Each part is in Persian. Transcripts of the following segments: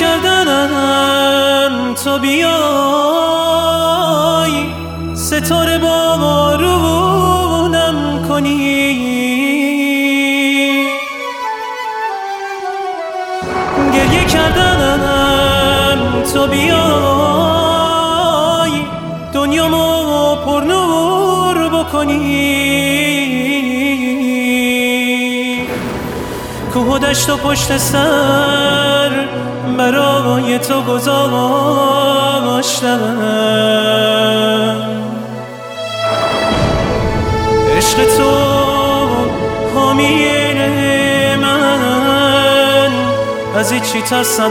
کردم تا بیای ستاره بارونم کنی، گریه کردم تا بیای دنیامو پر نور بکنی، کوه و دشت و پشت سر برای تو گذاشتم، عشق تو حامی من، از هیچی ترس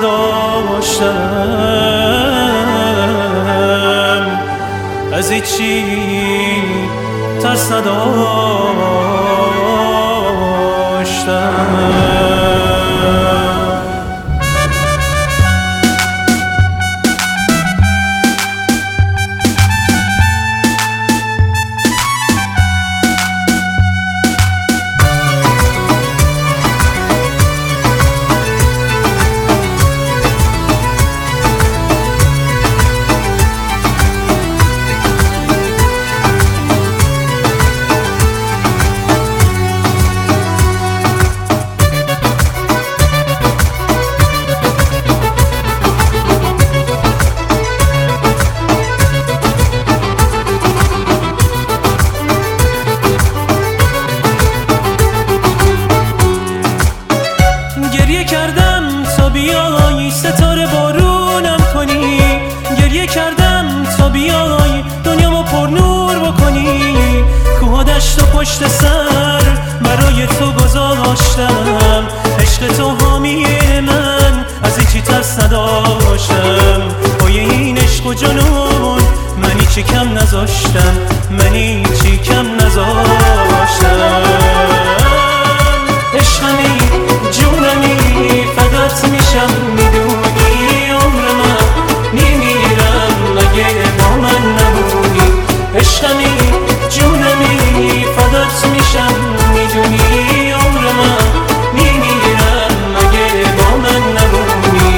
نداشتم، از هیچی ترس نداشتم. گریه کردم تا بیای ستاره بارونم کنی، گریه کردم تا بیای دنیامو پر نور بکنی، کوه و دشت و پشت سر برای تو گذاشتم، عشق تو حامی من، از هیچی ترس نداشتم، پای این عشق و جنون من هیچی کم نذاشتم، من هیچی کم نذاشتم. عشقمی جونمی فدات میشم، میدونی عمر من میمیرم اگه با من نبودی، عشقمی جونمی فدات میشم، میدونی عمر من میمیرم اگه با من نبودی.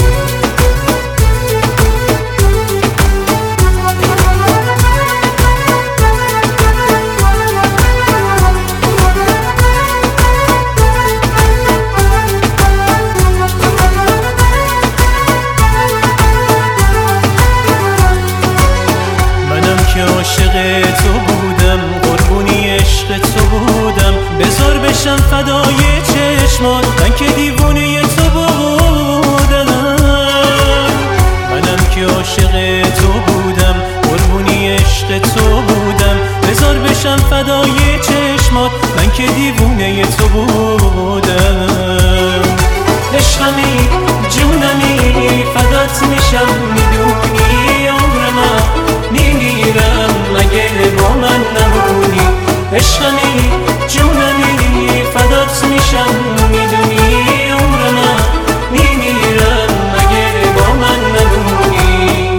عاشق تو بودم، قربونی عشق تو بودم، بذار بشم فدای چشمات، من که دیوونه تو بودم، منم که عاشق تو بودم، قربونی عشق تو بودم، بذار بشم فدای چشمات، من که دیوونه تو بودم. عشقمی جونمی فدات میشم، میدونی عمر من میمیرم اگه با من نبودی، عشقمی جونمی فدات میشم، میدونی عمر من میمیرم اگه با من نبودی.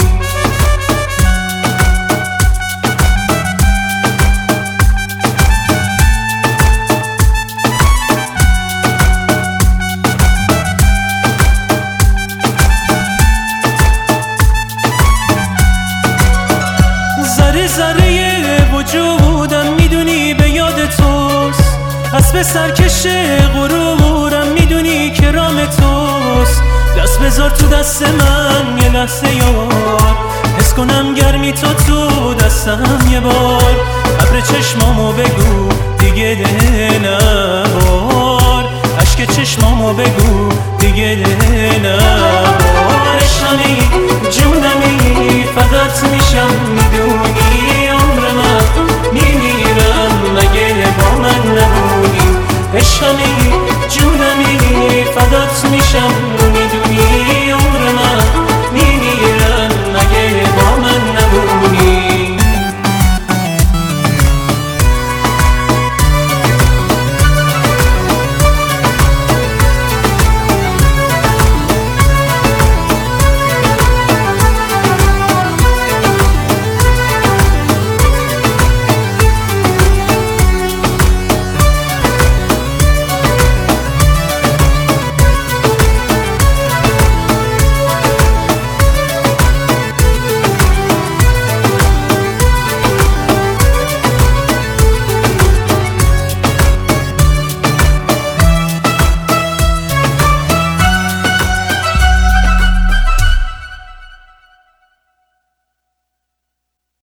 ذره وجودم میدونی به یاد توست، اسب سرکش غرورم میدونی کرام توست، دست بذار تو دست من یه لحظه یار، حس کنم گرمی تو دستم یه بار، ابر چشمامو بگو دیگه ده نبار، اشک چشمامو بگو دیگه ده نبار. عشقمی جونمی فدات میشم، میدونی عمر من میمیرم اگه با من نبودی، عشقمی جونمی فدات میشم، میدونی